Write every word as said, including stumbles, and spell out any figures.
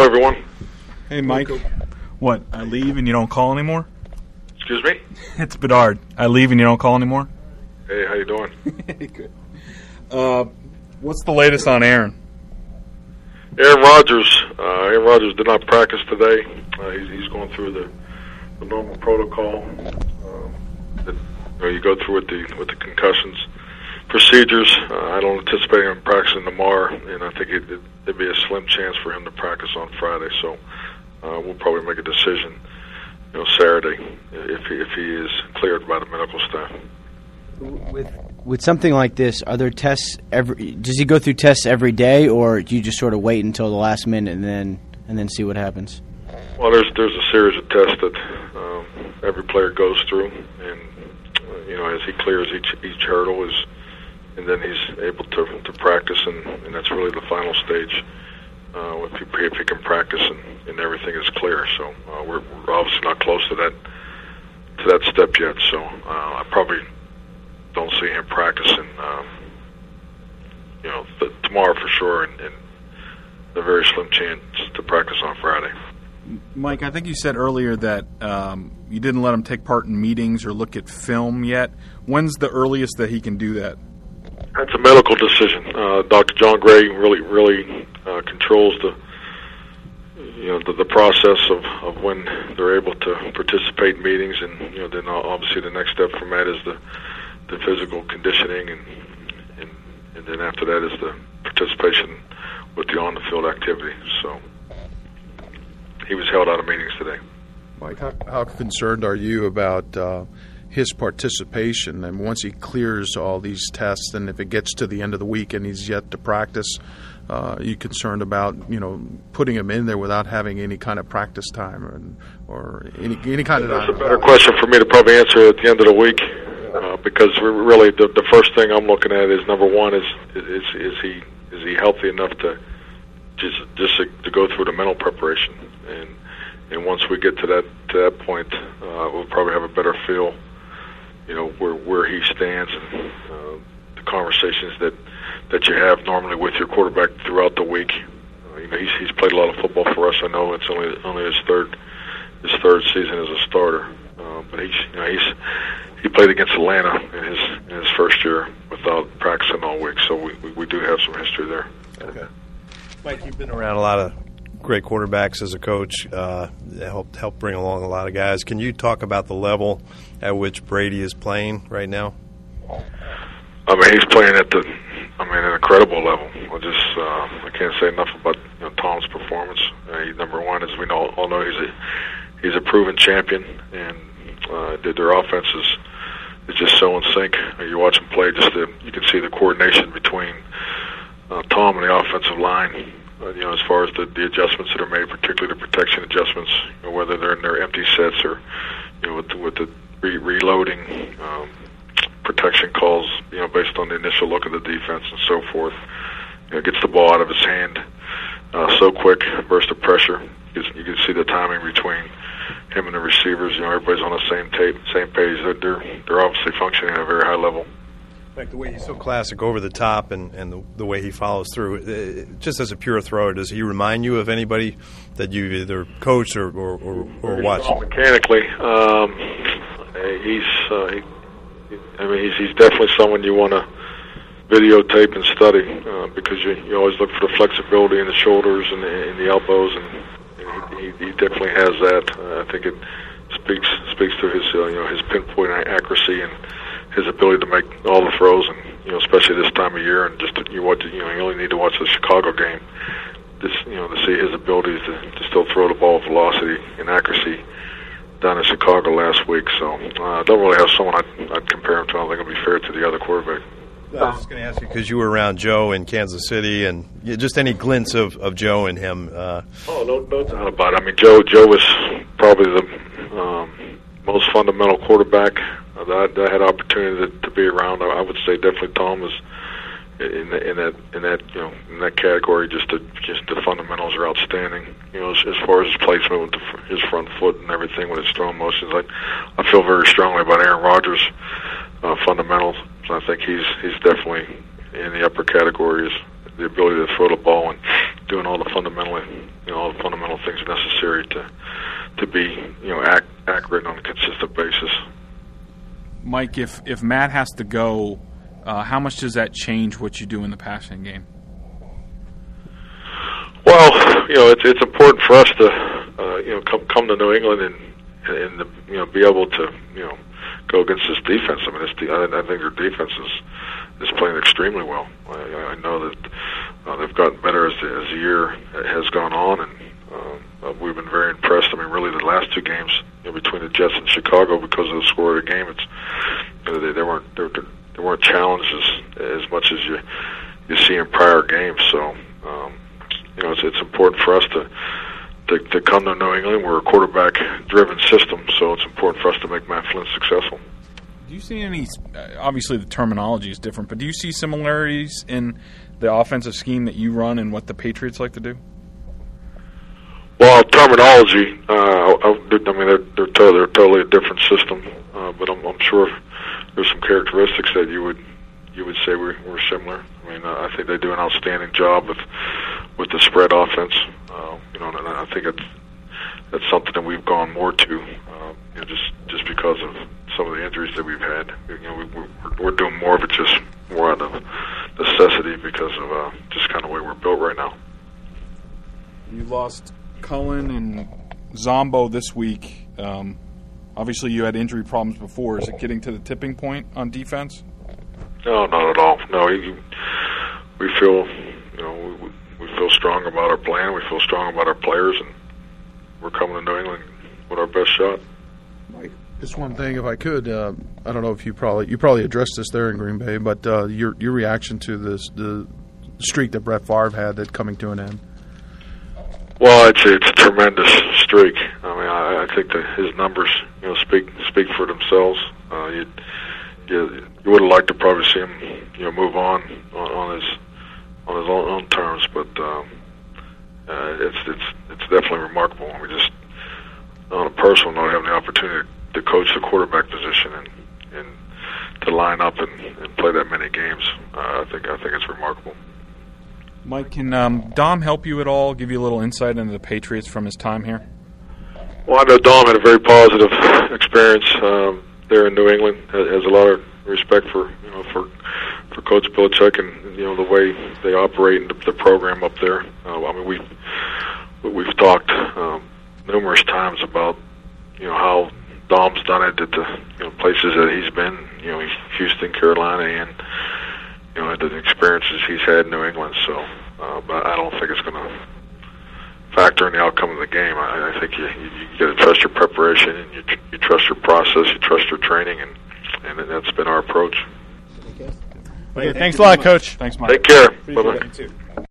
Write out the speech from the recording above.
everyone. Hey, Mike. What, I leave and you don't call anymore? Excuse me? It's Bedard. I leave and you don't call anymore? Hey, how you doing? Good. Uh, what's the latest on Aaron? Aaron Rodgers. Uh, Aaron Rodgers did not practice today. Uh, he's, he's going through the, the normal protocol uh, that you, know, you go through with the with the concussions procedures. Uh, I don't anticipate him practicing tomorrow, and I think it, it, it'd be a slim chance for him to practice on Friday. So uh, we'll probably make a decision, you know, Saturday if he, if he is cleared by the medical staff. With with something like this, are there tests every? Does he go through tests every day, or do you just sort of wait until the last minute and then and then see what happens? Well, there's there's a series of tests that um, every player goes through, and uh, you know, as he clears each each hurdle is, and then he's able to to practice, and, and that's really the final stage. Uh, if he if he can practice and, and everything is clear, so uh, we're, we're obviously not close to that to that step yet. So uh, I probably don't see him practicing, um, you know, the, tomorrow for sure, and, and a very slim chance to practice on Friday. Mike, I think you said earlier that um, you didn't let him take part in meetings or look at film yet. When's the earliest that he can do that? That's a medical decision. Uh, Doctor John Gray really, really uh, controls the, you know, the, the process of, of when they're able to participate in meetings, and you know, then obviously the next step from that is the the physical conditioning, and, and and then after that is the participation with the on-the-field activity. So he was held out of meetings today. Mike, how, how concerned are you about uh, his participation? And once he clears all these tests, and if it gets to the end of the week and he's yet to practice, uh, are you concerned about, you know, putting him in there without having any kind of practice time or, or any any kind of? That's a better question for me to probably answer at the end of the week. Uh, because we're really the, the first thing I'm looking at is, number one, is is is he is he healthy enough to just just to, to go through the mental preparation, and and once we get to that to that point, uh, we'll probably have a better feel, you know, where where he stands, and uh, the conversations that that you have normally with your quarterback throughout the week. Uh, you know, he's he's played a lot of football for us. I know it's only only his third his third season as a starter, uh, but he's you know he's He played against Atlanta in his in his first year without practicing all week, so we, we, we do have some history there. Okay, Mike, you've been around a lot of great quarterbacks as a coach, uh, helped help bring along a lot of guys. Can you talk about the level at which Brady is playing right now? I mean, he's playing at the, I mean, an incredible level. I just uh, I can't say enough about you know, Tom's performance. Uh, he, number one, as we know, all know, he's a he's a proven champion, and uh, their offense is. It's just so in sync. You watch him play, just the, you can see the coordination between uh, Tom and the offensive line. Uh, you know, as far as the, the adjustments that are made, particularly the protection adjustments, you know, whether they're in their empty sets or you know with the, with the re- reloading um, protection calls. You know, based on the initial look of the defense and so forth. You know, gets the ball out of his hand uh, so quick, burst of pressure. You can, you can see the timing between him and the receivers. You know, everybody's on the same tape, same page. They're they're, they're obviously functioning at a very high level. Like the way he's so classic, over the top, and, and the, the way he follows through. Uh, just as a pure thrower, does he remind you of anybody that you've either coached or or, or, or watched? Mechanically, um, he's. Uh, he, I mean, he's he's definitely someone you want to videotape and study uh, because you you always look for the flexibility in the shoulders and the, in the elbows, and he, he definitely has that. Uh, I think it speaks speaks to his uh, you know his pinpoint accuracy and his ability to make all the throws, and you know especially this time of year, and just to, you watch you know you only need to watch the Chicago game, just you know to see his abilities to, to still throw the ball with velocity and accuracy down in Chicago last week. So uh, I don't really have someone I'd, I'd compare him to. I don't think it'll be fair to the other quarterback. I was just going to ask you because you were around Joe in Kansas City, and just any glints of, of Joe and him. Uh, oh, no, no doubt about it. I mean, Joe Joe was probably the um, most fundamental quarterback that I, that I had opportunity to, to be around. I, I would say definitely Tom was in, the, in that in that you know in that category. Just the just the fundamentals are outstanding. You know, as, as far as his placement with the, his front foot and everything with his throwing motions, I I feel very strongly about Aaron Rodgers' uh, fundamentals. I think he's he's definitely in the upper categories. The ability to throw the ball and do doing all the fundamental, you know, all the fundamental things necessary to to be, you know, ac- accurate on a consistent basis. Mike, if if Matt has to go, uh, how much does that change what you do in the passing game? Well, you know, it's it's important for us to, uh, you know, come come to New England and and the, you know, be able to, you know, go against this defense. I mean, this de- I, I think their defense is is playing extremely well. I, I know that uh, they've gotten better as the, as the year has gone on, and uh, we've been very impressed. I mean, really, the last two games, you know, between the Jets and Chicago, because of the score of the game, it's, you know, they, they weren't they, they weren't challenged as, as much as you you see in prior games. So, um, you know, it's it's important for us to. To, to come to New England. We're a quarterback-driven system, so it's important for us to make Matt Flynn successful. Do you see any, obviously the terminology is different, but do you see similarities in the offensive scheme that you run and what the Patriots like to do? Well, terminology, uh, I, I mean, they're, they're, to, they're totally a different system, uh, but I'm, I'm sure there's some characteristics that you would you would say we're, we're similar. I mean, uh, I think they do an outstanding job with with the spread offense. Uh, you know, and I think it's that's something that we've gone more to, uh, you know, just just because of some of the injuries that we've had. You know, we, we're, we're doing more of it just more out of necessity because of uh, just kind of the way we're built right now. You lost Cullen and Zombo this week. Um, obviously, you had injury problems before. Is it getting to the tipping point on defense? No, not at all. No, you, we feel, you know, we, we feel strong about our plan. We feel strong about our players, and we're coming to New England with our best shot. Mike, just one thing, if I could, uh, I don't know if you probably you probably addressed this there in Green Bay, but uh, your your reaction to this the streak that Brett Favre had that coming to an end. Well, it's it's a tremendous streak. I mean, I, I think that his numbers, you know, speak speak for themselves. Uh, you you, you would have liked to probably see him, you know, move on on, on his on his own, own terms, but um, uh, it's it's it's definitely remarkable. We just, on a personal note, having the opportunity to coach the quarterback position and and to line up and, and play that many games, uh, I think I think it's remarkable. Mike, can um, Dom help you at all, give you a little insight into the Patriots from his time here? Well, I know Dom had a very positive experience um, there in New England. Has a lot of respect for, you know, for for Coach Belichick and, you know, the way they operate and the, the program up there. Uh, I mean, we we've talked um, numerous times about, you know, how Dom's done it at the, you know, places that he's been, you know, Houston, Carolina, and, you know, the experiences he's had in New England. So, uh, but I don't think it's going to factor in the outcome of the game. I, I think you, you, you got to trust your preparation, and you, you trust your process, you trust your training, and, and that's been our approach. Okay, thanks a lot, Coach. Thanks, Mike. Take care. Bye-bye. You too.